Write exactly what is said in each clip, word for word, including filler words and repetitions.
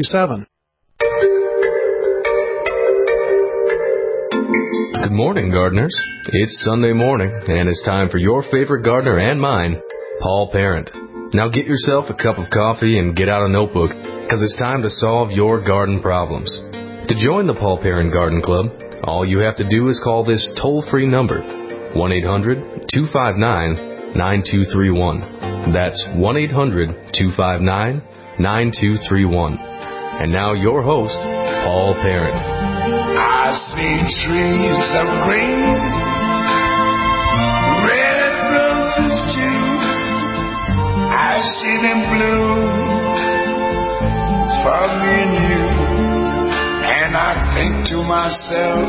seven. Good morning, gardeners. It's Sunday morning, and it's time for your favorite gardener and mine, Paul Parent. Now get yourself a cup of coffee and get out a notebook, because it's time to solve your garden problems. To join the Paul Parent Garden Club, all you have to do is call this toll-free number, one eight hundred, two five nine, nine two three one. That's one eight hundred, two five nine, nine two three one. And now your host, Paul Parent. I see trees of green, red roses too. I see them bloom for me and you. And I think to myself,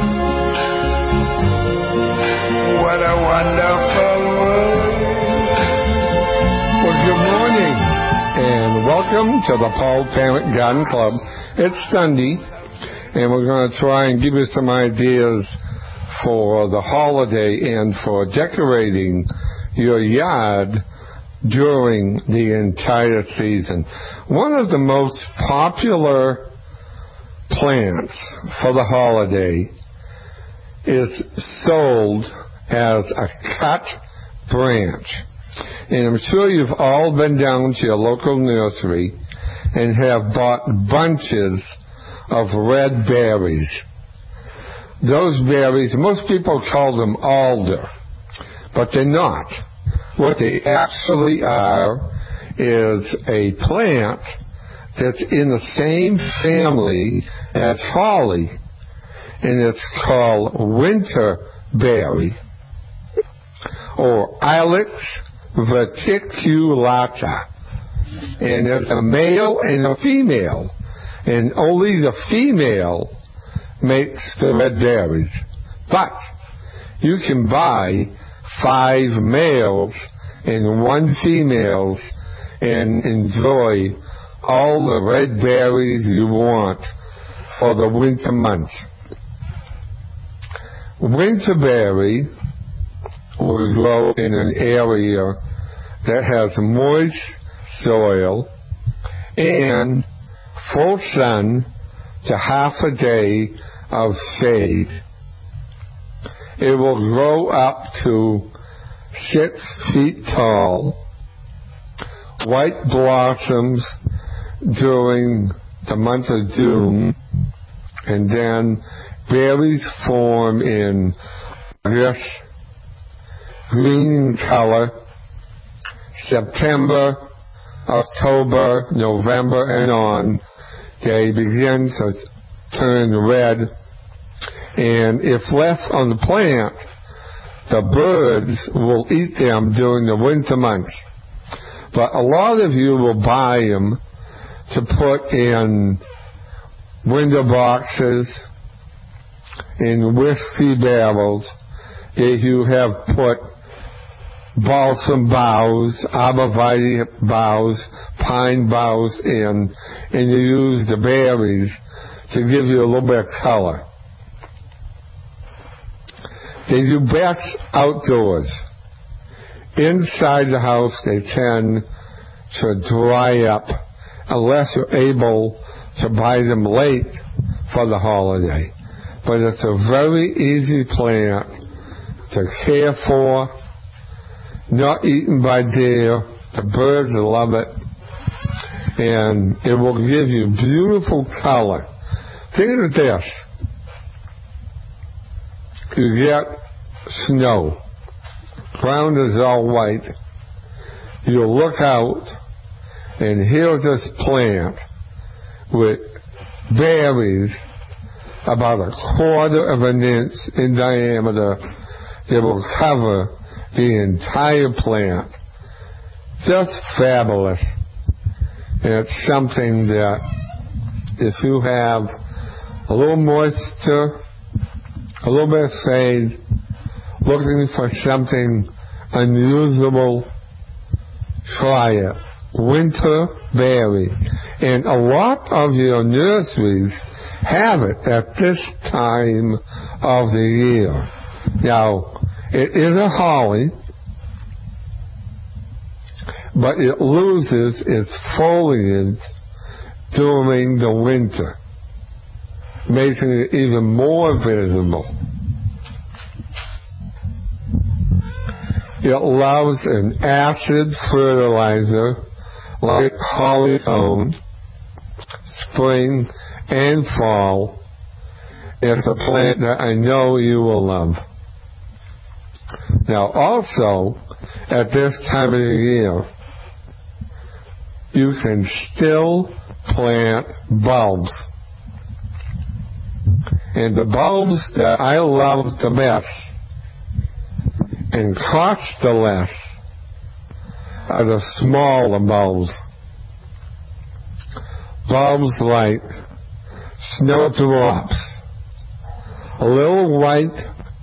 what a wonderful world. Well, good morning, and welcome to the Paul Parent Garden Club. It's Sunday, and we're going to try and give you some ideas for the holiday and for decorating your yard during the entire season. One of the most popular plants for the holiday is sold as a cut branch. And I'm sure you've all been down to your local nursery and have bought bunches of red berries. Those berries, most people call them alder, but they're not. What they actually are is a plant that's in the same family as holly, and it's called winterberry, or Ilex verticulata. And there's a male and a female, and only the female makes the red berries. But you can buy five males and one female and enjoy all the red berries you want for the winter months. Winterberry will grow in an area that has moist soil and full sun to half a day of shade. It will grow up to six feet tall, white blossoms during the month of June, and then berries form in this green color, September, October, November, and on. They begin to turn red, and if left on the plant, the birds will eat them during the winter months. But a lot of you will buy them to put in window boxes, in whiskey barrels, if you have put balsam boughs, arborvitae boughs, pine boughs in, and you use the berries to give you a little bit of color. They do best outdoors. Inside the house, they tend to dry up unless you're able to buy them late for the holiday. But it's a very easy plant to care for, not eaten by deer. The birds love it, and it will give you beautiful color. Think of this. You get snow. Ground is all white. You look out, and here's this plant with berries about a quarter of an inch in diameter that will cover the entire plant. Just fabulous. And it's something that if you have a little moisture, a little bit of shade, looking for something unusual, try it. Winterberry. And a lot of your nurseries have it at this time of the year. Now, it is a holly, but it loses its foliage during the winter, making it even more visible. It loves an acid fertilizer like Hollystone. Spring and fall. It's a plant that I know you will love. Now also, at this time of the year, you can still plant bulbs. And the bulbs that I love the best and cost the less are the smaller bulbs. Bulbs like snowdrops, a little white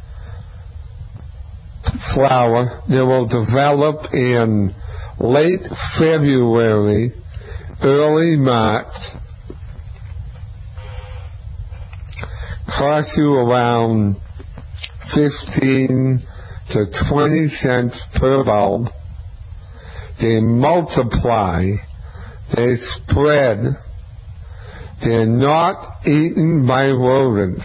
flower that will develop in late February, early March, cost you around fifteen to twenty cents per bulb. They multiply, they spread, they're not eaten by rodents.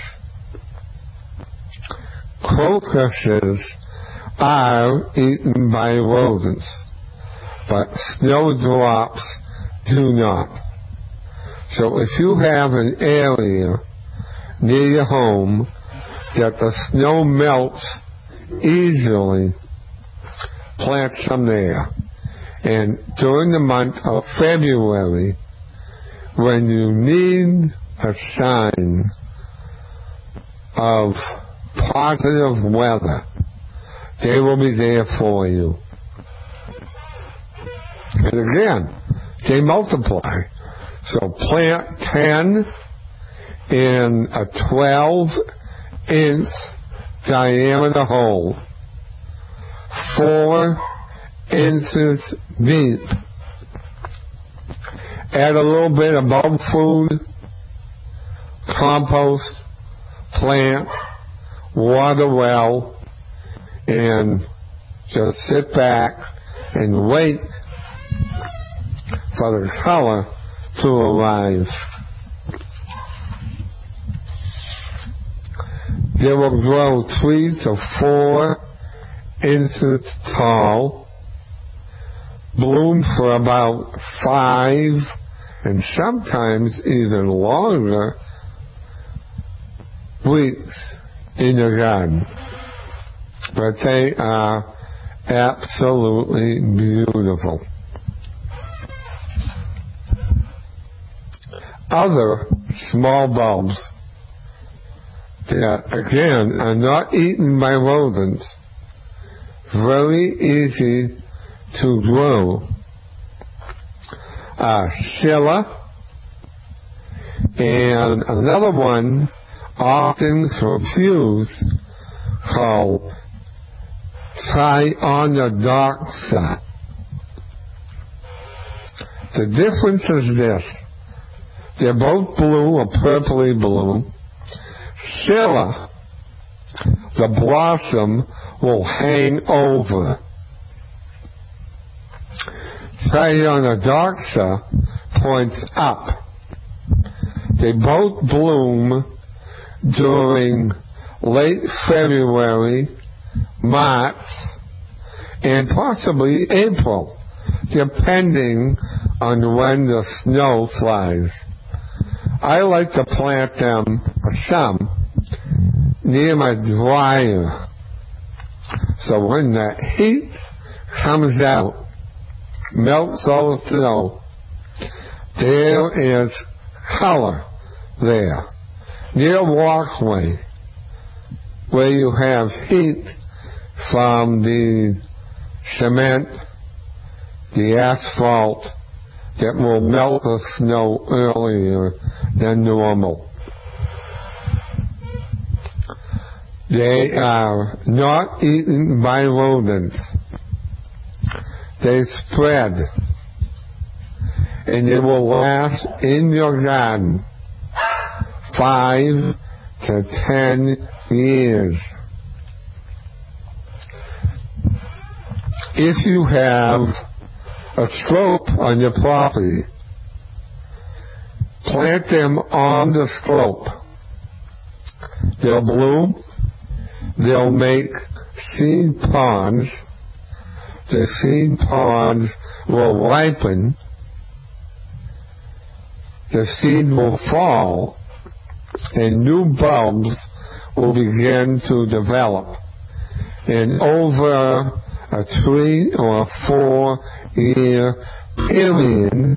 Crocuses are eaten by rodents, but snowdrops do not. So if you have an area near your home that the snow melts easily, plant some there. And during the month of February, when you need a sign of positive weather, they will be there for you. And again, they multiply. So plant ten in a twelve inch diameter hole, four inches deep. Add a little bit of bulb food, compost, plant, water well, and just sit back and wait for the color to arrive. They will grow three to four inches tall, bloom for about five and sometimes even longer weeks in your garden. But they are absolutely beautiful. Other small bulbs that, again, are not eaten by rodents, very easy to grow, are scilla, and another one often confused called Trionodoxa. The difference is this: they're both blue or purpley blue. Scilla, the blossom will hang over. Trionodoxa points up. They both bloom during late February, March, and possibly April, depending on when the snow flies. I like to plant them, some, near my dryer. So when the heat comes out, melts all the snow, there is color there. Near a walkway where you have heat from the cement, the asphalt, that will melt the snow earlier than normal. They are not eaten by rodents. They spread, and they will last in your garden five to ten years. If you have a slope on your property, plant them on the slope. They'll bloom. They'll make seed pods. The seed pods will ripen. The seed will fall, and new bulbs will begin to develop. And over a three or a four year period,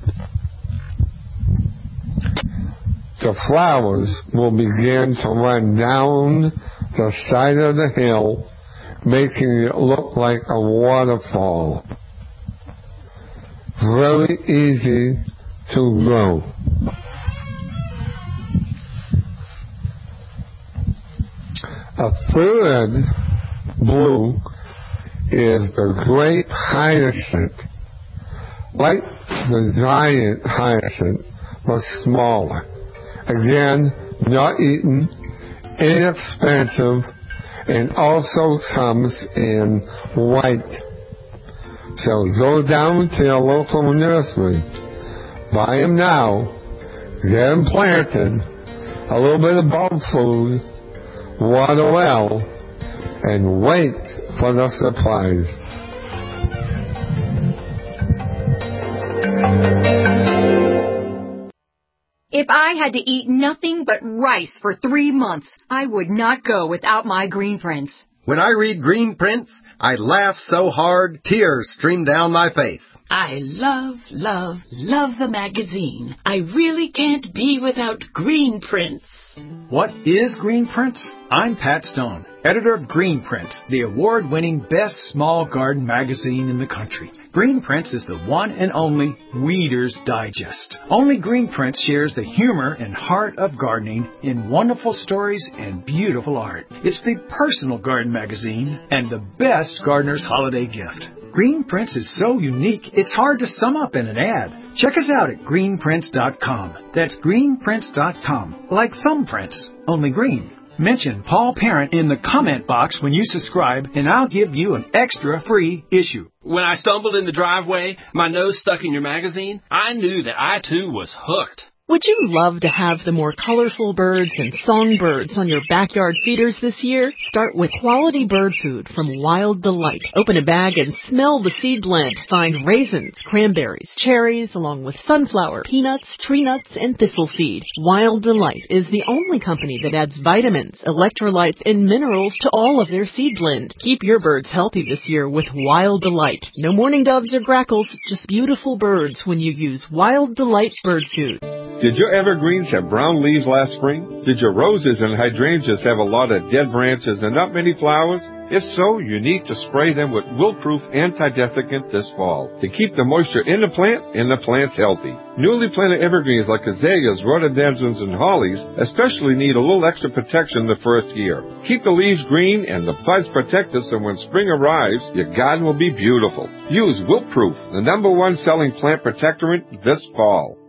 the flowers will begin to run down the side of the hill, making it look like a waterfall. Very easy to grow. A third blue is the great hyacinth, like the giant hyacinth, but smaller. Again, not eaten, inexpensive, and also comes in white. So go down to your local nursery, buy them now, get them planted, a little bit of bulb food, water well, and wait for the supplies. If I had to eat nothing but rice for three months, I would not go without my Green Prints. When I read Green Prints, I laugh so hard, tears stream down my face. I love, love, love the magazine. I really can't be without Green Prints. What is Green Prints? I'm Pat Stone, editor of Green Prints, the award-winning best small garden magazine in the country. Green Prints is the one and only Weeder's Digest. Only Green Prints shares the humor and heart of gardening in wonderful stories and beautiful art. It's the personal garden magazine and the best gardener's holiday gift. Green Prints is so unique, it's hard to sum up in an ad. Check us out at green prints dot com. That's green prints dot com, like thumbprints, only green. Mention Paul Parent in the comment box when you subscribe, and I'll give you an extra free issue. When I stumbled in the driveway, my nose stuck in your magazine, I knew that I too was hooked. Would you love to have the more colorful birds and songbirds on your backyard feeders this year? Start with quality bird food from Wild Delight. Open a bag and smell the seed blend. Find raisins, cranberries, cherries, along with sunflower, peanuts, tree nuts, and thistle seed. Wild Delight is the only company that adds vitamins, electrolytes, and minerals to all of their seed blend. Keep your birds healthy this year with Wild Delight. No mourning doves or grackles, just beautiful birds when you use Wild Delight bird food. Did your evergreens have brown leaves last spring? Did your roses and hydrangeas have a lot of dead branches and not many flowers? If so, you need to spray them with Wilt-Proof Anti-Desiccant this fall to keep the moisture in the plant and the plants healthy. Newly planted evergreens like azaleas, rhododendrons, and hollies especially need a little extra protection the first year. Keep the leaves green and the buds protected so when spring arrives, your garden will be beautiful. Use Wilt-Proof, the number one selling plant protectorant this fall.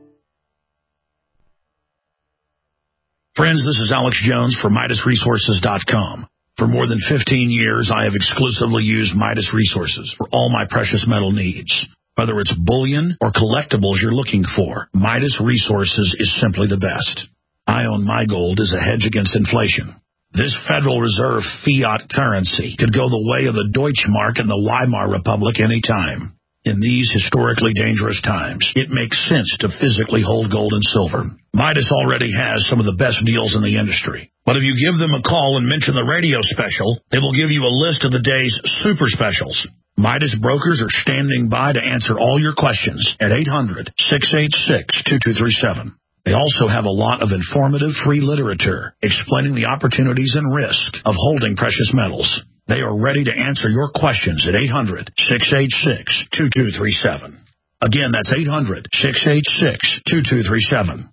Friends, this is Alex Jones for Midas Resources dot com. For more than fifteen years, I have exclusively used Midas Resources for all my precious metal needs. Whether it's bullion or collectibles you're looking for, Midas Resources is simply the best. I own my gold as a hedge against inflation. This Federal Reserve fiat currency could go the way of the Deutschmark and the Weimar Republic any time. In these historically dangerous times, it makes sense to physically hold gold and silver. Midas already has some of the best deals in the industry. But if you give them a call and mention the radio special, they will give you a list of the day's super specials. Midas brokers are standing by to answer all your questions at eight hundred, six eight six, two two three seven. They also have a lot of informative free literature explaining the opportunities and risk of holding precious metals. They are ready to answer your questions at eight hundred, six eight six, two two three seven. Again, that's eight hundred, six eight six, two two three seven.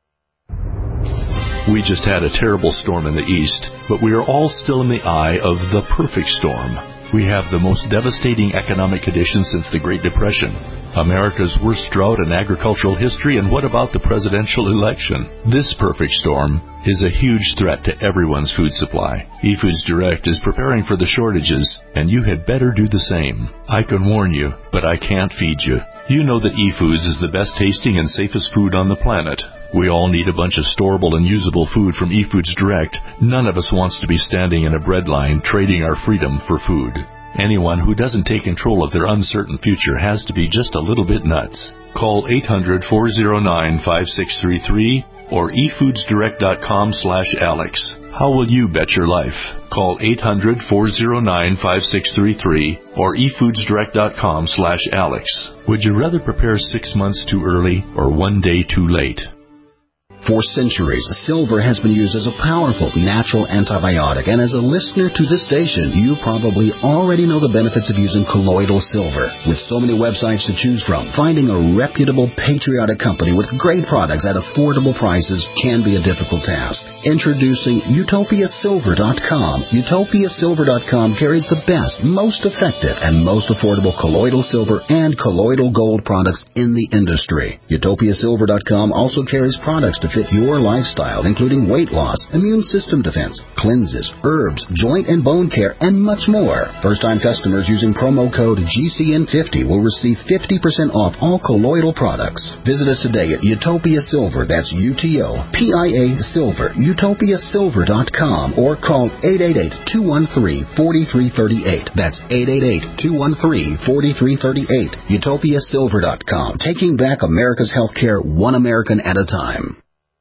We just had a terrible storm in the east, but we are all still in the eye of the perfect storm. We have the most devastating economic conditions since the Great Depression, America's worst drought in agricultural history, and what about the presidential election? This perfect storm is a huge threat to everyone's food supply. eFoods Direct is preparing for the shortages, and you had better do the same. I can warn you, but I can't feed you. You know that eFoods is the best tasting and safest food on the planet. We all need a bunch of storable and usable food from eFoods Direct. None of us wants to be standing in a bread line trading our freedom for food. Anyone who doesn't take control of their uncertain future has to be just a little bit nuts. Call eight hundred, four oh nine, five six three three or e foods direct dot com slash Alex. How will you bet your life? Call eight hundred, four oh nine, five six three three or e foods direct dot com slash Alex. Would you rather prepare six months too early or one day too late? For centuries, silver has been used as a powerful natural antibiotic, and as a listener to this station, you probably already know the benefits of using colloidal silver. With so many websites to choose from, finding a reputable, patriotic company with great products at affordable prices can be a difficult task. Introducing Utopia Silver dot com. Utopia Silver dot com carries the best, most effective, and most affordable colloidal silver and colloidal gold products in the industry. Utopia Silver dot com also carries products to fit your lifestyle, including weight loss, immune system defense, cleanses, herbs, joint and bone care, and much more. First-time customers using promo code G C N fifty will receive fifty percent off all colloidal products. Visit us today at Utopia Silver, that's U T O P I A Silver, Utopia Silver dot com, or call eight eight eight, two one three, four three three eight. That's eight eight eight, two one three, four three three eight. Utopia Silver dot com, taking back America's healthcare one American at a time.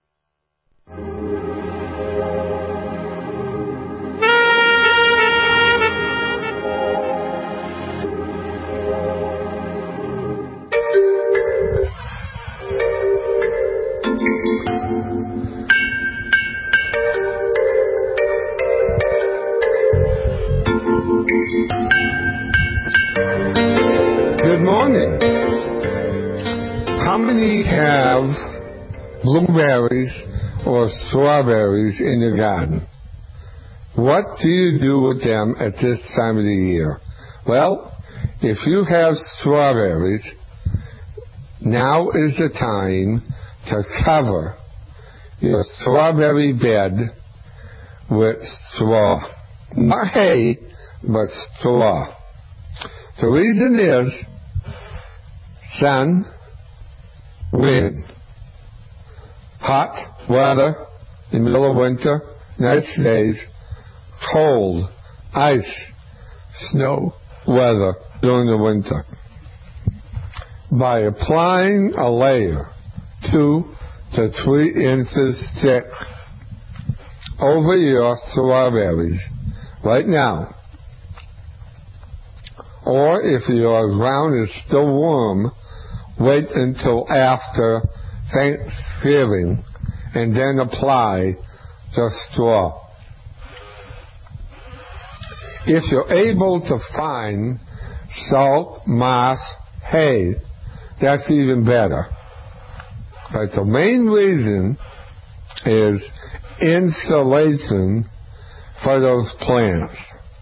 Good morning. How many have blueberries or strawberries in your garden? What do you do with them at this time of the year? Well, if you have strawberries, now is the time to cover your strawberry bed with straw. Not hay, but straw. The reason is sun, wind, hot weather in the middle of winter, nice days, cold, ice, snow weather during the winter. By applying a layer two to three inches thick over your strawberries right now, or if your ground is still warm, wait until after Thanksgiving and then apply the straw. If you're able to find salt, moss, hay, that's even better. But the main reason is insulation for those plants.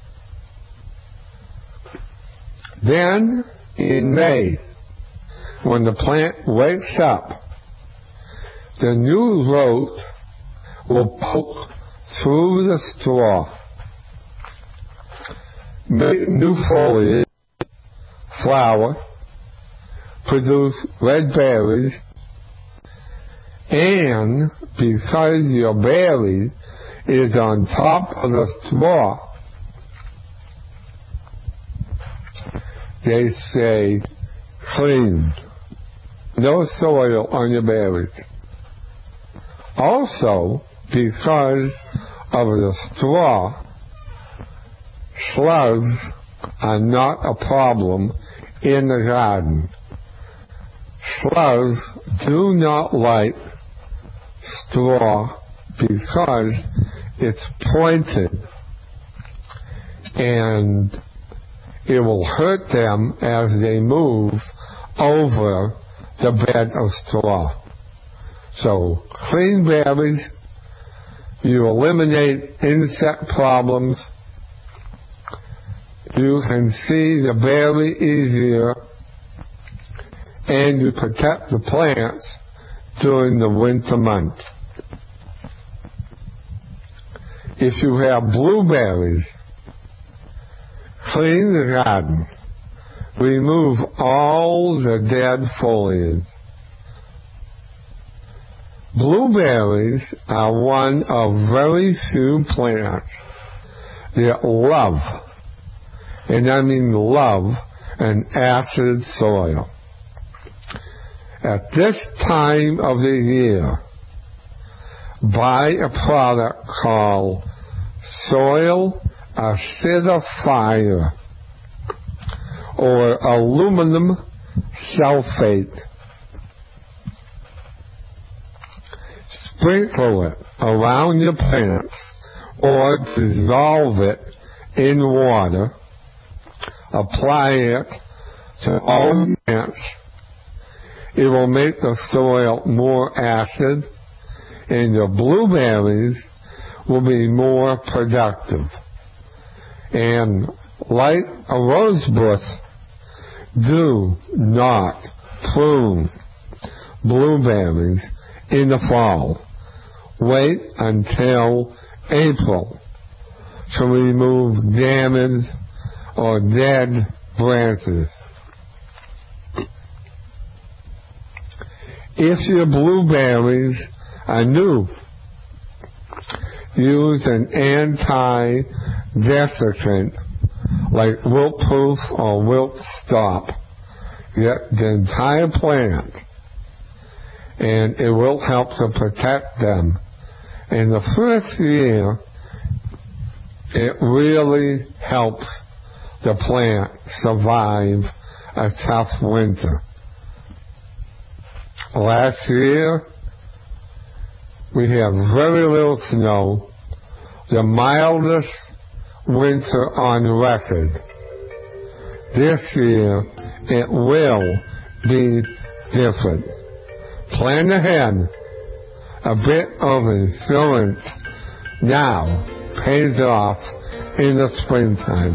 Then, in May, when the plant wakes up, the new root will poke through the straw, make new foliage, flower, produce red berries, and because your berry is on top of the straw, they say clean. No soil on your berries. Also, because of the straw, slugs are not a problem in the garden. Slugs do not like straw because it's pointed and it will hurt them as they move over the bed of straw. So, clean berries, you eliminate insect problems, you can see the berry easier, and you protect the plants during the winter months. If you have blueberries, clean the garden. remove all the dead foliage. Blueberries are one of very few plants that love, and I mean love, an acid soil. At this time of the year, buy a product called soil acidifier or aluminum sulfate. Sprinkle it around your plants or dissolve it in water. Apply it to all plants. It will make the soil more acid and the blueberries will be more productive. And like a rose bush, do not prune blueberries in the fall. Wait until April to remove damaged or dead branches. If your blueberries are new, use an anti-desiccant like wilt-proof or wilt-stop the, the entire plant, and it will help to protect them. In the first year, it really helps the plant survive a tough winter. Last year, we had very little snow, the mildest winter on record. This year, it will be different. Plan ahead. A bit of insurance now pays off in the springtime.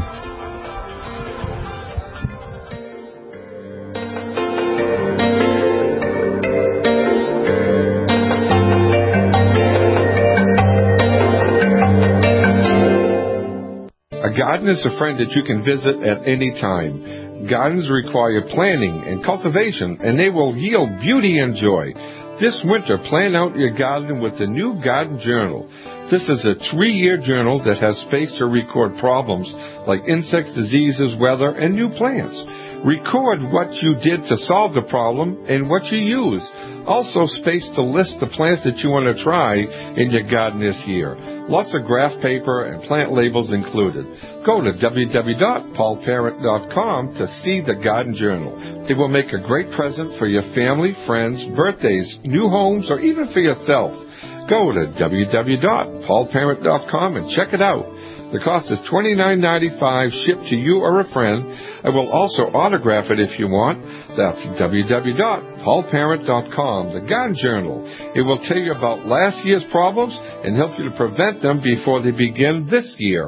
A garden is a friend that you can visit at any time. Gardens require planning and cultivation, and they will yield beauty and joy. This winter, plan out your garden with the new Garden Journal. This is a three-year journal that has space to record problems like insects, diseases, weather, and new plants. Record what you did to solve the problem and what you use. Also space to list the plants that you want to try in your garden this year. Lots of graph paper and plant labels included. Go to w w w dot paul parent dot com to see the Garden Journal. It will make a great present for your family, friends, birthdays, new homes, or even for yourself. Go to w w w dot paul parent dot com and check it out. The cost is twenty-nine ninety-five shipped to you or a friend. I will also autograph it if you want. That's w w w dot paul parent dot com, the Garden Journal. It will tell you about last year's problems and help you to prevent them before they begin this year.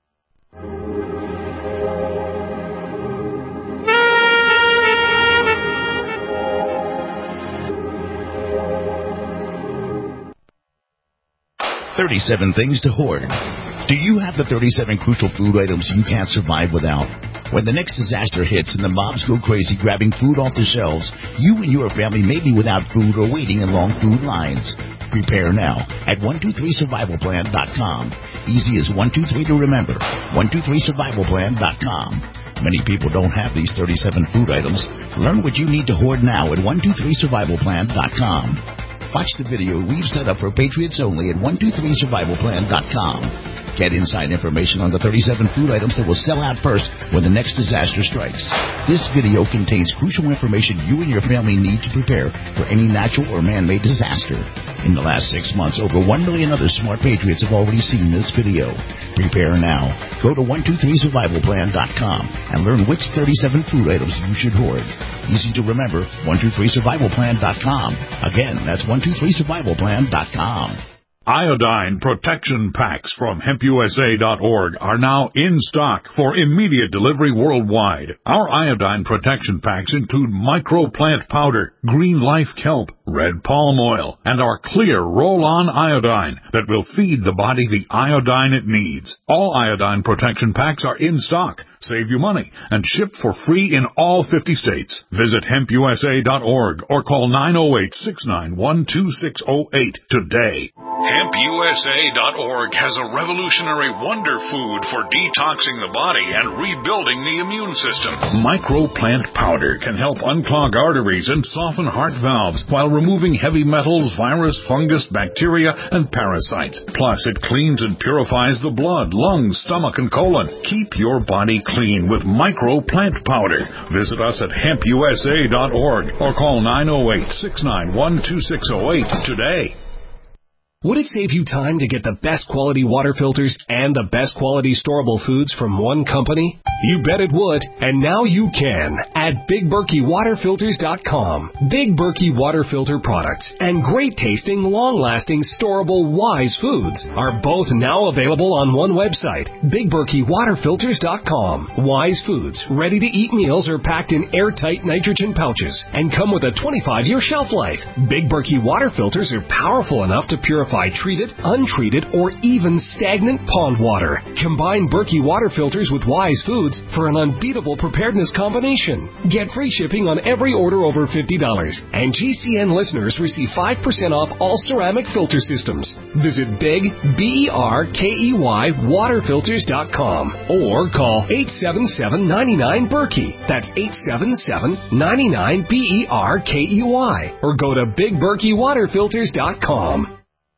thirty-seven things to hoard. Do you have the thirty-seven crucial food items you can't survive without? When the next disaster hits and the mobs go crazy grabbing food off the shelves, you and your family may be without food or waiting in long food lines. Prepare now at one two three survival plan dot com. Easy as one two three to remember. one two three survival plan dot com. Many people don't have these thirty-seven food items. Learn what you need to hoard now at one two three survival plan dot com. Watch the video we've set up for Patriots only at one two three survival plan dot com. Get inside information on the thirty-seven food items that will sell out first when the next disaster strikes. This video contains crucial information you and your family need to prepare for any natural or man-made disaster. In the last six months, over one million other smart patriots have already seen this video. Prepare now. Go to one two three survival plan dot com and learn which thirty-seven food items you should hoard. Easy to remember, one two three survival plan dot com. Again, that's one two three survival plan dot com. Iodine protection packs from hemp U S A dot org are now in stock for immediate delivery worldwide. Our iodine protection packs include microplant powder, green life kelp, red palm oil, and our clear roll-on iodine that will feed the body the iodine it needs. All iodine protection packs are in stock, save you money, and shipped for free in all fifty states. Visit hemp U S A dot org or call nine oh eight, six nine one, two six oh eight today. hemp U S A dot org has a revolutionary wonder food for detoxing the body and rebuilding the immune system. Microplant powder can help unclog arteries and soften heart valves while removing heavy metals, virus, fungus, bacteria, and parasites. Plus, it cleans and purifies the blood, lungs, stomach, and colon. Keep your body clean with Microplant powder. Visit us at hemp U S A dot org or call nine oh eight, six nine one, two six oh eight today. Would it save you time to get the best quality water filters and the best quality storable foods from one company? You bet it would, and now you can at Big Berkey Water Filters dot com. Big Berkey Water Filter products and great tasting, long-lasting, storable Wise foods are both now available on one website, Big Berkey Water Filters dot com. Wise foods, ready-to-eat meals are packed in airtight nitrogen pouches and come with a twenty-five year shelf life. Big Berkey Water Filters are powerful enough to purify treated, untreated, or even stagnant pond water. Combine Berkey Water Filters with Wise foods for an unbeatable preparedness combination. Get free shipping on every order over fifty dollars. And G C N listeners receive five percent off all ceramic filter systems. Visit Big, B E R K E Y, Water Filters dot com or call eight seven seven, nine nine, Berkey. That's eight seven seven, nine nine, B E R K E Y. Or go to Big Berkey Water Filters dot com.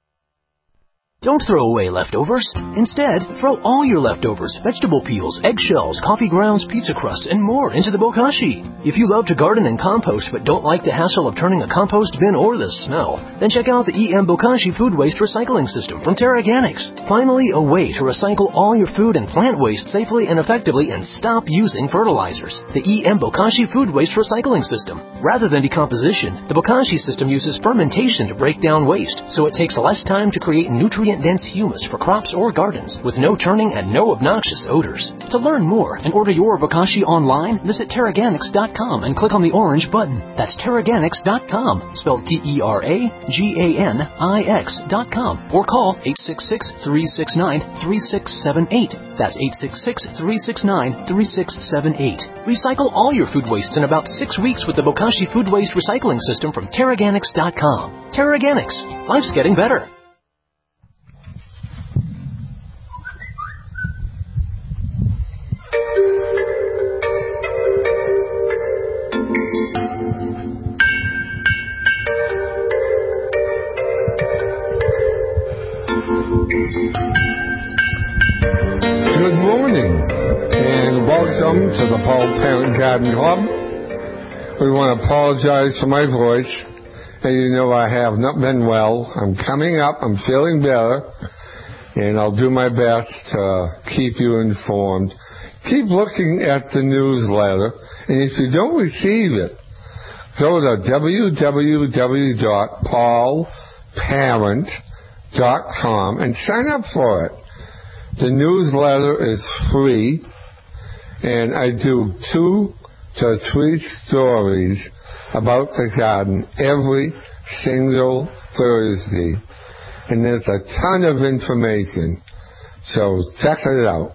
Don't throw away leftovers. Instead, throw all your leftovers, vegetable peels, eggshells, coffee grounds, pizza crusts, and more into the bokashi. If you love to garden and compost but don't like the hassle of turning a compost bin or the smell, then check out the E M Bokashi Food Waste Recycling System from Terraganics. Finally, a way to recycle all your food and plant waste safely and effectively and stop using fertilizers. The E M Bokashi Food Waste Recycling System. Rather than decomposition, the Bokashi system uses fermentation to break down waste, so it takes less time to create nutrient-dense humus for crops or gardens, with no turning and no obnoxious odors. To learn more and order your Bokashi online, visit Terraganics dot com and click on the orange button. That's Terraganics dot com, spelled T E R A G A N I X dot com, or call eight six six, three six nine, three six seven eight. That's eight six six, three six nine, three six seven eight. Recycle all your food wastes in about six weeks with the Bokashi Food Waste Recycling System from Terraganics dot com. Terraganics. Life's getting better. Good morning, and welcome to the Paul Parent Garden Club. We want to apologize for my voice, and you know I have not been well. I'm coming up, I'm feeling better, and I'll do my best to keep you informed. Keep looking at the newsletter, and if you don't receive it, go to w w w dot paul parent dot com and sign up for it. The newsletter is free, and I do two to three stories about the garden every single Thursday, and there's a ton of information, so check it out.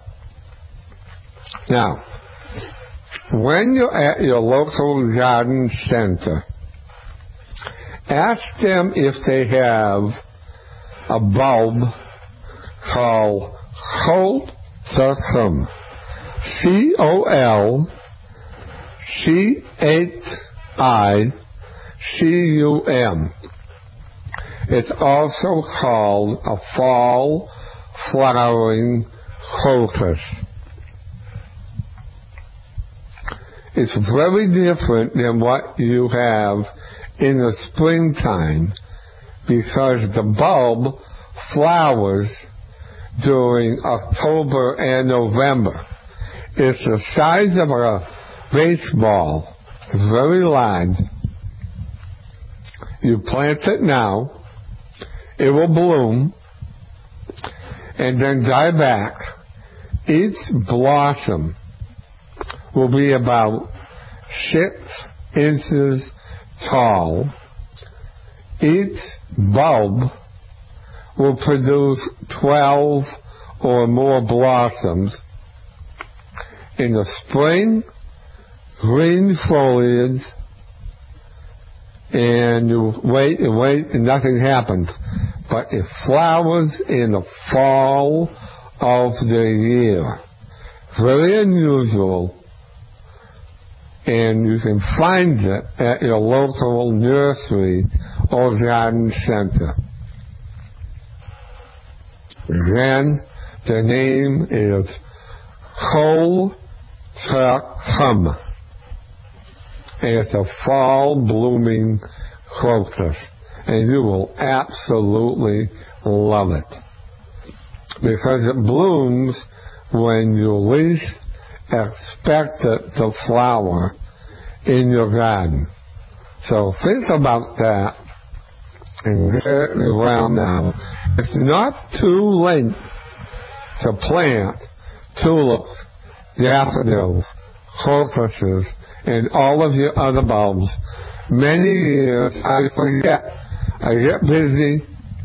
Now, when you're at your local garden center, ask them if they have a bulb called Colchicum, C O L C H I C U M. It's also called a fall flowering crocus. It's very different than what you have in the springtime because the bulb flowers during October and November. It's the size of a baseball. It's very large. You plant it now. It will bloom and then die back. Each blossom will be about six inches tall. Each bulb will produce twelve or more blossoms. In the spring, green foliage, and you wait and wait and nothing happens. But it flowers in the fall of the year. Very unusual. And you can find it at your local nursery or garden center. Then the name is Colchicum. It's a fall blooming crocus, and you will absolutely love it because it blooms when you least expect it to flower in your garden. So think about that and get it around now. It's not too late to plant tulips, daffodils, crocuses, and all of your other bulbs. Many years I forget. I get busy.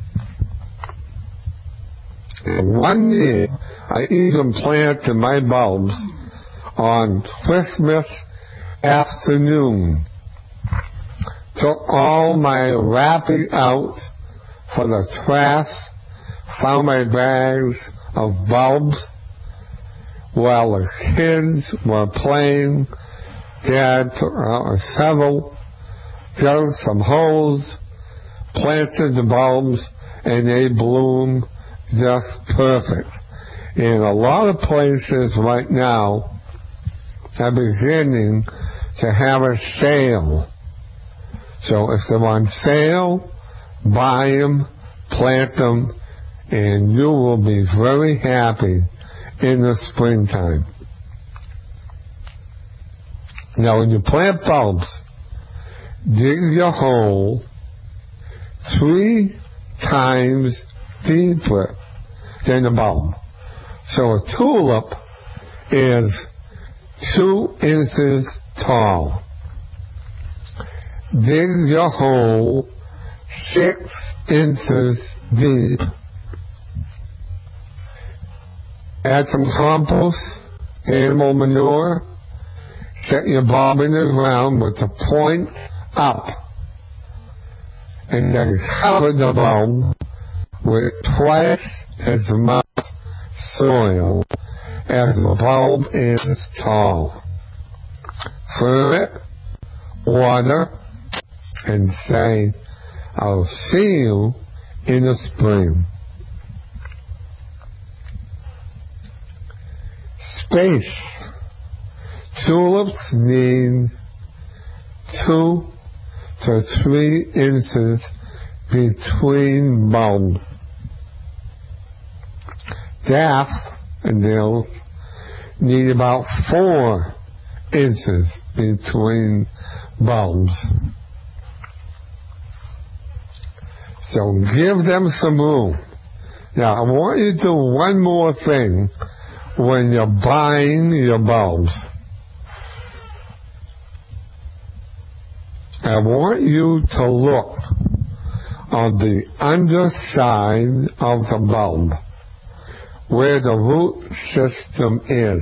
And one year I even planted my bulbs on Christmas afternoon. Took all my wrapping out for the trash, found my bags of bulbs while the kids were playing. Dad took out a shovel, dug some holes, planted the bulbs, and they bloom just perfect. In a lot of places right now are beginning to have a sale. So if they're on sale, buy them, plant them, and you will be very happy in the springtime. Now, when you plant bulbs, dig your hole three times deeper than the bulb. So a tulip is two inches tall. Dig your hole six inches deep. Add some compost, animal manure. Set your bulb in the ground with the point up, and then cover the bulb with twice as much soil as the bulb is tall. Fill it, water, and say, I'll see you in the spring. Space. Tulips need two to three inches between bulbs. Daffodils need about four inches between bulbs. So give them some room. Now, I want you to do one more thing when you're buying your bulbs. I want you to look on the underside of the bulb where the root system is.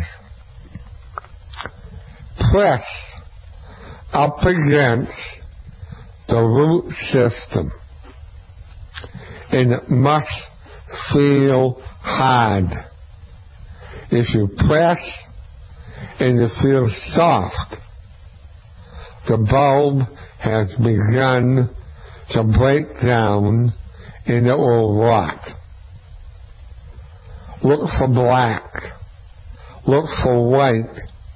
Press up against the root system, and it must feel hard. If you press and it feels soft, the bulb has begun to break down and it will rot. Look for black. Look for white.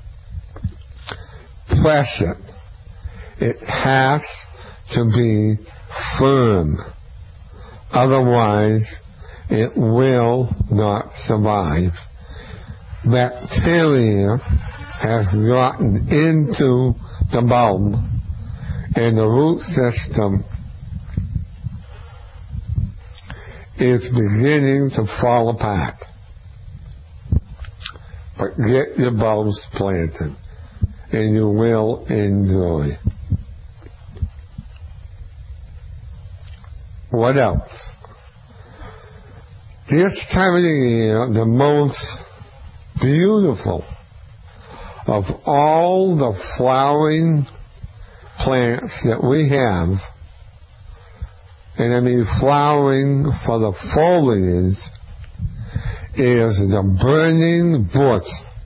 Press it. It has to be firm. Otherwise, it will not survive. Bacteria has gotten into the bulb, and the root system is beginning to fall apart. But get your bulbs planted, and you will enjoy. What else? This time of the year, the most beautiful of all the flowering plants that we have, and I mean flowering for the foliage, is the burning bush.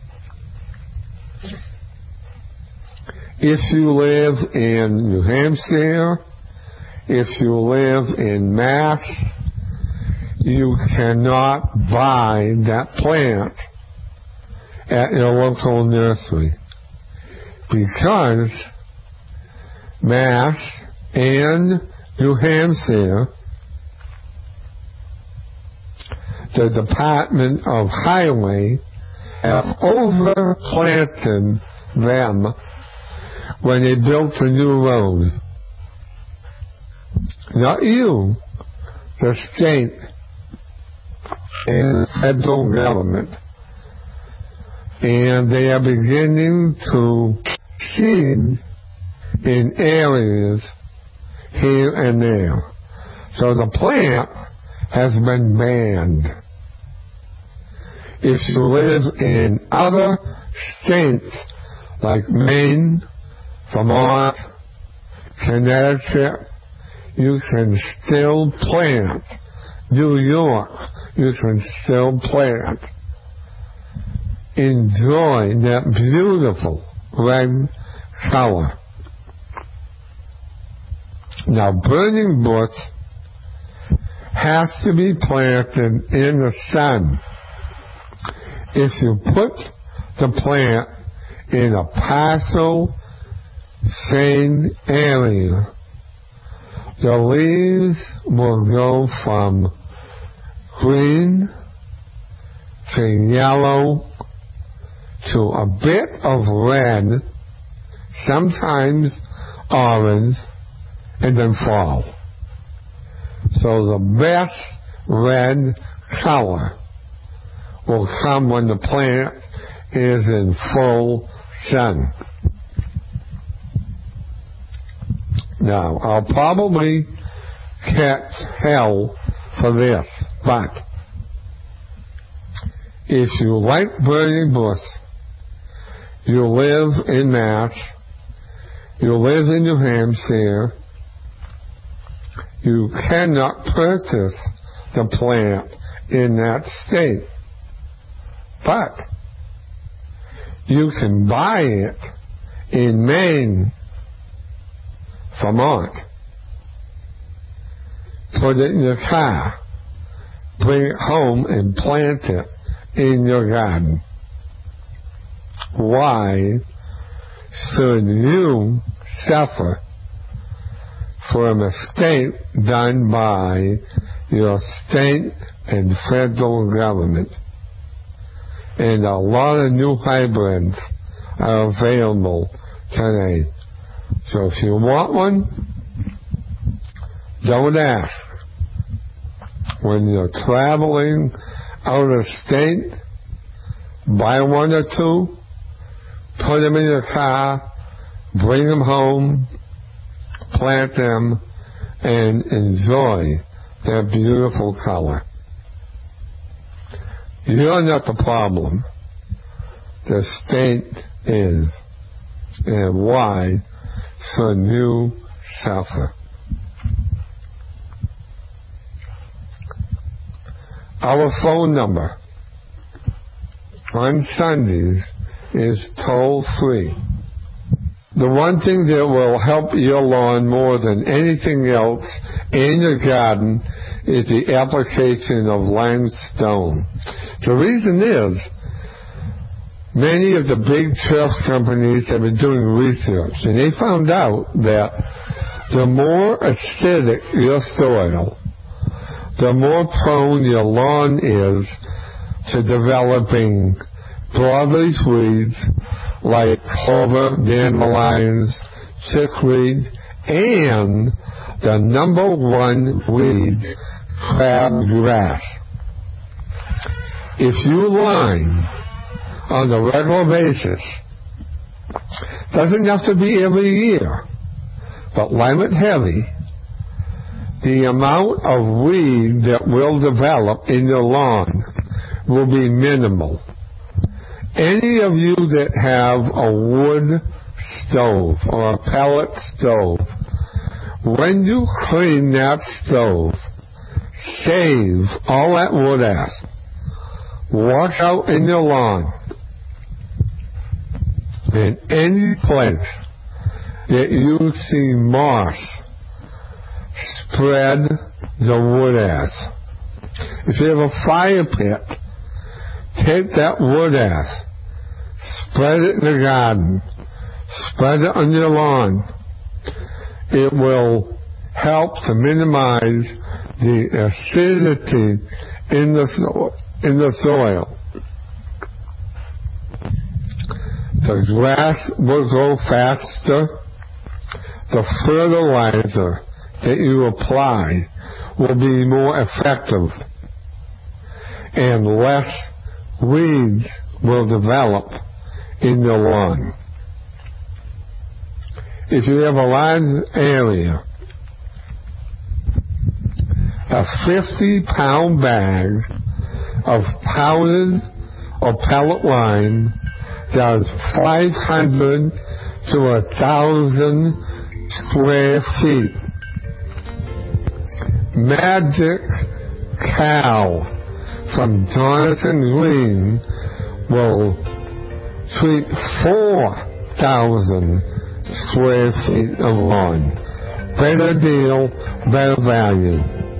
If you live in New Hampshire, if you live in Mass, you cannot buy that plant at your local nursery, because Mass and New Hampshire, the Department of Highway, have overplanted them when they built a new road. Not you, the state and the federal government. And they are beginning to seed in areas here and there. So the plant has been banned. If you live in other states like Maine, Vermont, Connecticut, you can still plant. New York, you can still plant. Enjoy that beautiful red color. Now, burning bush has to be planted in the sun. If you put the plant in a partial shade area, the leaves will go from green to yellow to a bit of red, sometimes orange, and then fall. So the best red color will come when the plant is in full sun. Now, I'll probably catch hell for this, but if you like burning bush, you live in Mass, you live in New Hampshire, you cannot purchase the plant in that state. But you can buy it in Maine, Vermont. Put it in your car. Bring it home and plant it in your garden. Why should you suffer for a mistake done by your state and federal government? And a lot of new hybrids are available today. So if you want one, don't ask. When you're traveling out of state, buy one or two, put them in your car, bring them home, plant them, and enjoy their beautiful color. You're not the problem. The state is. And why should you suffer? Our phone number on Sundays is toll-free. The one thing that will help your lawn more than anything else in your garden is the application of limestone. The reason is, many of the big turf companies have been doing research, and they found out that the more acidic your soil, the more prone your lawn is to developing broadleaf weeds like clover, dandelions, chickweed, and the number one weed, crabgrass. If you line on a regular basis, doesn't have to be every year, but lime it heavy, the amount of weed that will develop in your lawn will be minimal. Any of you that have a wood stove or a pellet stove, when you clean that stove, save all that wood ash. Wash out in your lawn. In any place that you see moss, spread the wood ash. If you have a fire pit, take that wood ash, spread it in the garden, spread it on your lawn. It will help to minimize the acidity in the so- in the soil. The grass will grow faster. The fertilizer that you apply will be more effective, and less weeds will develop in your lawn. If you have a large area, a fifty pound bag of powdered or pellet lime does five hundred to a thousand square feet. Magic Cow from Jonathan Green will treat four thousand square feet of lawn. Better deal, better value.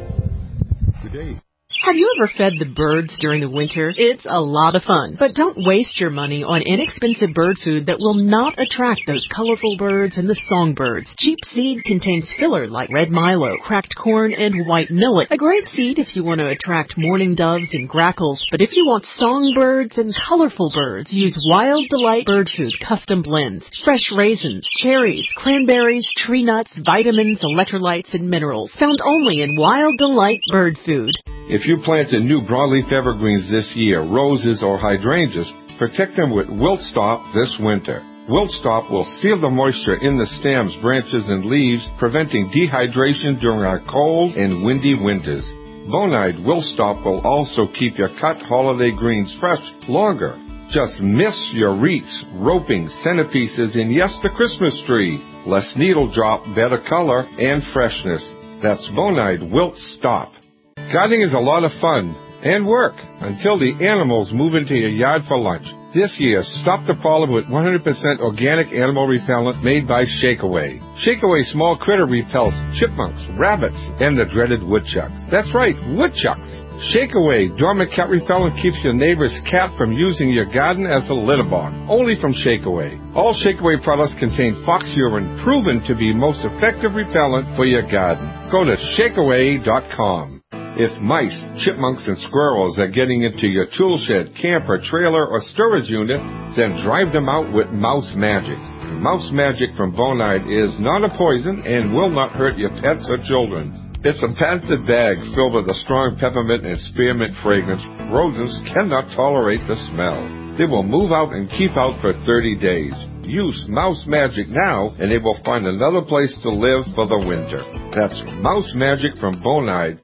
Have you ever fed the birds during the winter? It's a lot of fun. But don't waste your money on inexpensive bird food that will not attract those colorful birds and the songbirds. Cheap seed contains filler like red milo, cracked corn, and white millet. A great seed if you want to attract mourning doves and grackles. But if you want songbirds and colorful birds, use Wild Delight Bird Food Custom Blends. Fresh raisins, cherries, cranberries, tree nuts, vitamins, electrolytes, and minerals. Found only in Wild Delight Bird Food. If you planted new broadleaf evergreens this year, roses or hydrangeas, protect them with Wilt Stop this winter. Wilt Stop will seal the moisture in the stems, branches, and leaves, preventing dehydration during our cold and windy winters. Bonide Wilt Stop will also keep your cut holiday greens fresh longer. Just miss your wreaths, roping, centerpieces, and yes, the Christmas tree. Less needle drop, better color, and freshness. That's Bonide Wilt Stop. Gardening is a lot of fun and work until the animals move into your yard for lunch. This year, stop the problem with one hundred percent organic animal repellent made by Shakeaway. Shakeaway small critter repels chipmunks, rabbits, and the dreaded woodchucks. That's right, woodchucks. Shakeaway dormant cat repellent keeps your neighbor's cat from using your garden as a litter box. Only from Shakeaway. All Shakeaway products contain fox urine, proven to be most effective repellent for your garden. Go to shakeaway dot com. If mice, chipmunks, and squirrels are getting into your tool shed, camper, trailer, or storage unit, then drive them out with Mouse Magic. Mouse Magic from Bonide is not a poison and will not hurt your pets or children. It's a patented bag filled with a strong peppermint and spearmint fragrance. Rodents cannot tolerate the smell. They will move out and keep out for thirty days. Use Mouse Magic now, and they will find another place to live for the winter. That's Mouse Magic from Bonide.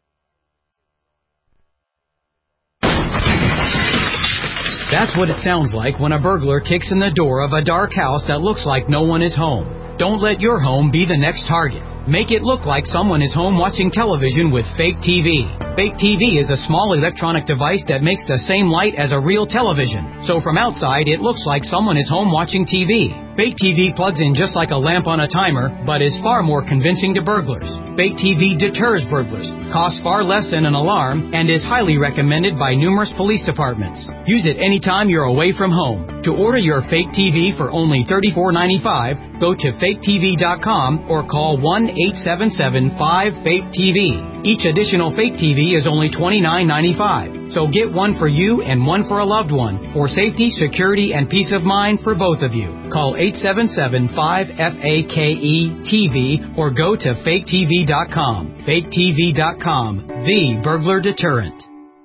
That's what it sounds like when a burglar kicks in the door of a dark house that looks like no one is home. Don't let your home be the next target. Make it look like someone is home watching television with Fake T V. Fake T V is a small electronic device that makes the same light as a real television. So from outside, it looks like someone is home watching T V. Fake T V plugs in just like a lamp on a timer, but is far more convincing to burglars. Fake T V deters burglars, costs far less than an alarm, and is highly recommended by numerous police departments. Use it anytime you're away from home. To order your Fake T V for only thirty-four ninety-five, go to fake T V dot com or call one eight seven seven, five, fake T V. Each additional fake T V is only twenty-nine ninety-five. So get one for you and one for a loved one, for safety, security, and peace of mind for both of you. Call eight seven seven, five, F A K E T V or go to fake T V dot com. fake T V dot com, the burglar deterrent.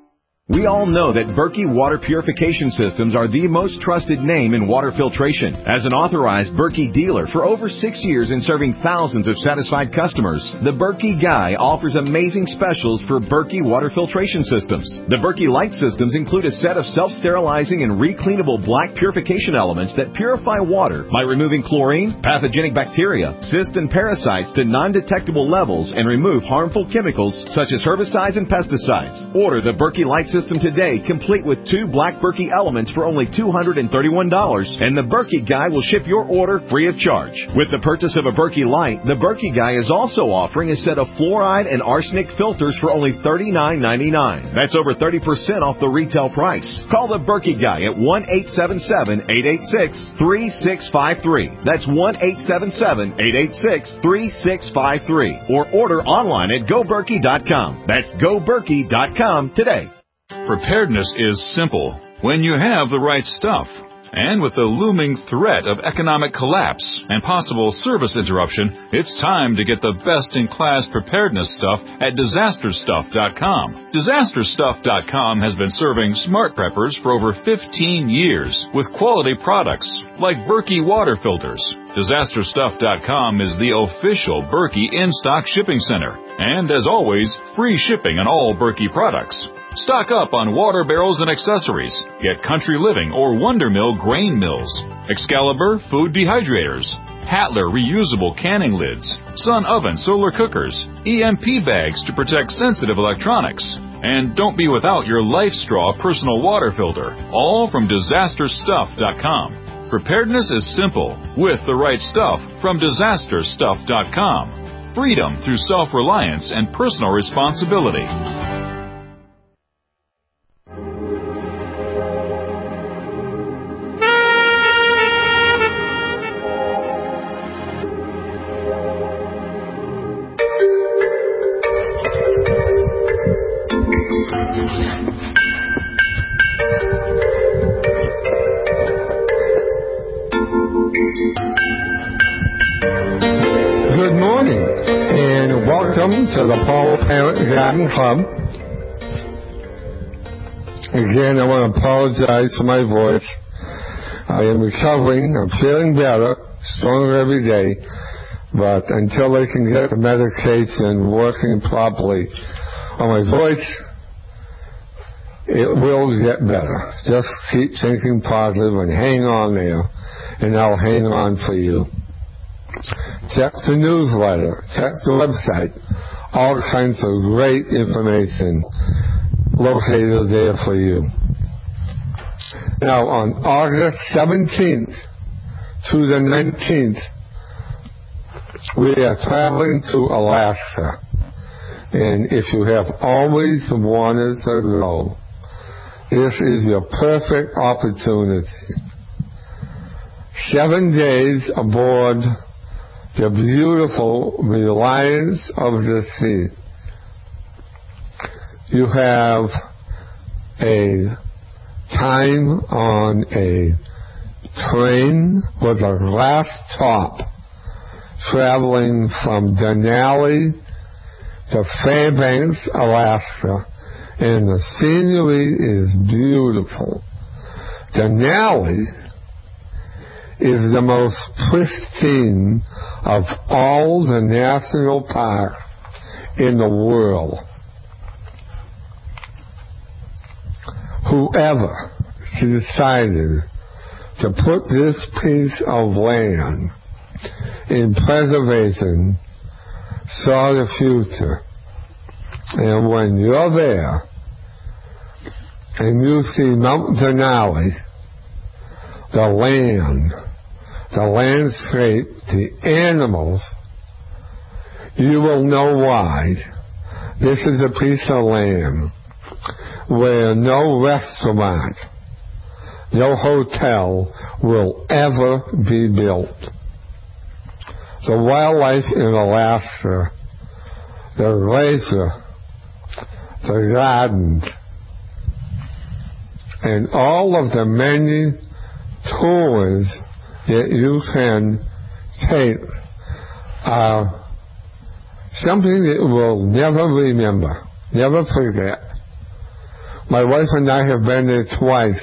We all know that Berkey Water Purification Systems are the most trusted name in water filtration. As an authorized Berkey dealer for over six years and serving thousands of satisfied customers, the Berkey Guy offers amazing specials for Berkey Water Filtration Systems. The Berkey Light Systems include a set of self-sterilizing and recleanable black purification elements that purify water by removing chlorine, pathogenic bacteria, cysts, and parasites to non-detectable levels and remove harmful chemicals such as herbicides and pesticides. Order the Berkey Light System System today, complete with two black Berkey elements for only two hundred thirty-one dollars, and the Berkey Guy will ship your order free of charge. With the purchase of a Berkey Light, the Berkey Guy is also offering a set of fluoride and arsenic filters for only thirty-nine ninety-nine. That's over thirty percent off the retail price. Call the Berkey Guy at one eight seven seven, eight eight six, three six five three. That's one eight seven seven, eight eight six, three six five three. Or order online at go berkey dot com. That's go berkey dot com today. Preparedness is simple when you have the right stuff. And with the looming threat of economic collapse and possible service interruption, it's time to get the best-in-class preparedness stuff at disaster stuff dot com. disaster stuff dot com has been serving smart preppers for over fifteen years with quality products like Berkey water filters. disaster stuff dot com is the official Berkey in-stock shipping center. And as always, free shipping on all Berkey products. Stock up on water barrels and accessories. Get Country Living or Wonder Mill grain mills, Excalibur food dehydrators, Tatler reusable canning lids, Sun oven solar cookers, E M P bags to protect sensitive electronics. And don't be without your Life Straw personal water filter, all from disaster stuff dot com. Preparedness is simple with the right stuff from disaster stuff dot com. Freedom through self-reliance and personal responsibility. To the Paul Parent Garden Club. Again, I want to apologize for my voice. I am recovering. I'm feeling better, stronger every day. But until they can get the medication working properly on my voice, it will get better. Just keep thinking positive and hang on there, and I'll hang on for you. Check the newsletter. Check the website. All kinds of great information located there for you. Now, on August seventeenth to the nineteenth, we are traveling to Alaska. And if you have always wanted to go, this is your perfect opportunity. Seven days aboard the beautiful Reliance of the Sea. You have a time on a train with a glass top traveling from Denali to Fairbanks, Alaska, and the scenery is beautiful. Denali is the most pristine of all the national parks in the world. Whoever decided to put this piece of land in preservation saw the future. And when you're there and you see Mount Denali, the land, the landscape, the animals, you will know why. This is a piece of land where no restaurant, no hotel will ever be built. the wildlife in Alaska, the glacier, the gardens, and all of the many tours that you can take are something that we'll never remember, never forget. My wife and I have been there twice,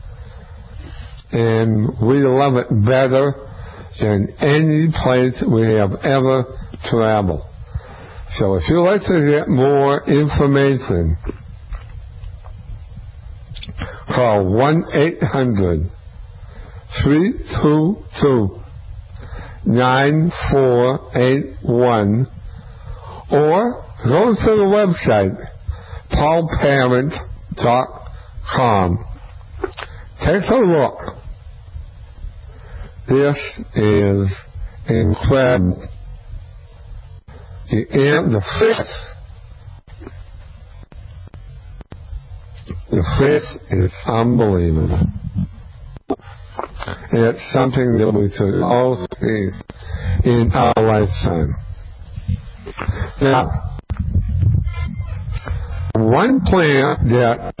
and we love it better than any place we have ever traveled. So if you'd like to get more information, call one eight hundred, three two two, nine four eight one or go to the website paul parent dot com. Take a look. This is incredible. The, the fish, the fish is unbelievable. And it's something that we should all see in our lifetime. Now, one plant that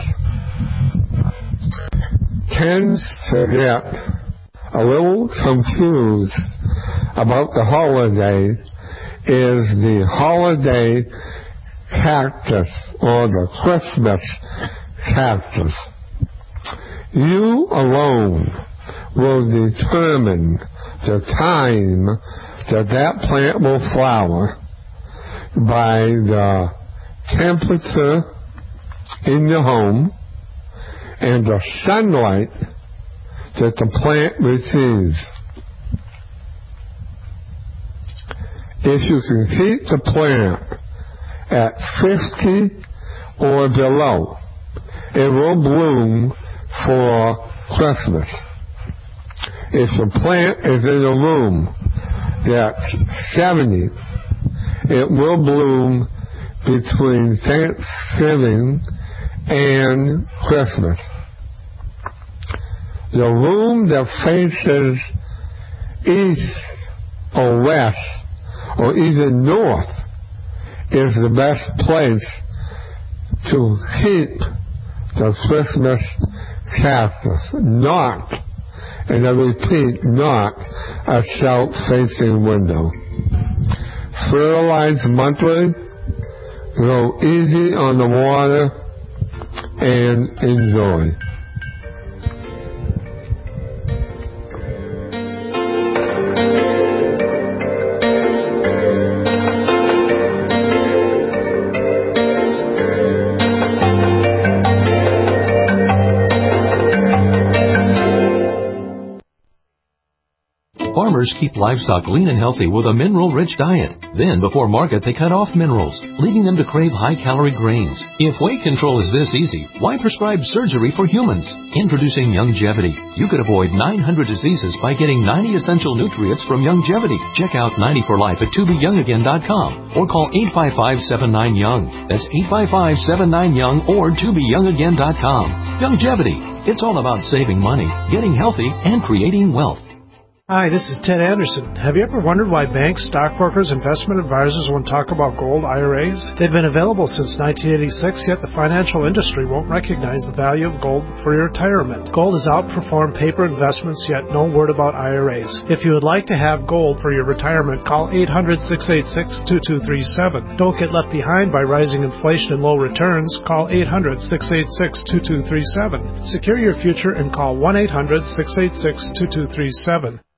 tends to get a little confused about the holiday is the holiday cactus or the Christmas cactus. You alone will determine the time that that plant will flower by the temperature in the home and the sunlight that the plant receives. If you can keep the plant at fifty or below, it will bloom for Christmas. If the plant is in a room that's seventy, it will bloom between Thanksgiving and Christmas. The room that faces east or west or even north is the best place to keep the Christmas cactus, not, and I repeat, not a south-facing window. Fertilize monthly, go easy on the water, and enjoy. Farmers keep livestock lean and healthy with a mineral-rich diet. Then, before market, they cut off minerals, leading them to crave high-calorie grains. If weight control is this easy, why prescribe surgery for humans? Introducing Youngevity. You could avoid nine hundred diseases by getting ninety essential nutrients from Youngevity. Check out ninety for life at to be young again dot com or call eight five five, seven nine, young. That's eight five five, seven nine, young or to be young again dot com. Youngevity. It's all about saving money, getting healthy, and creating wealth. Hi, this is Ted Anderson. Have you ever wondered why banks, stockbrokers, investment advisors won't talk about gold I R As? They've been available since nineteen eighty-six, yet the financial industry won't recognize the value of gold for your retirement. Gold has outperformed paper investments, yet no word about I R As. If you would like to have gold for your retirement, call eight hundred, six eight six, two two three seven. Don't get left behind by rising inflation and low returns. Call eight hundred, six eight six, two two three seven. Secure your future and call one eight hundred, six eight six, two two three seven.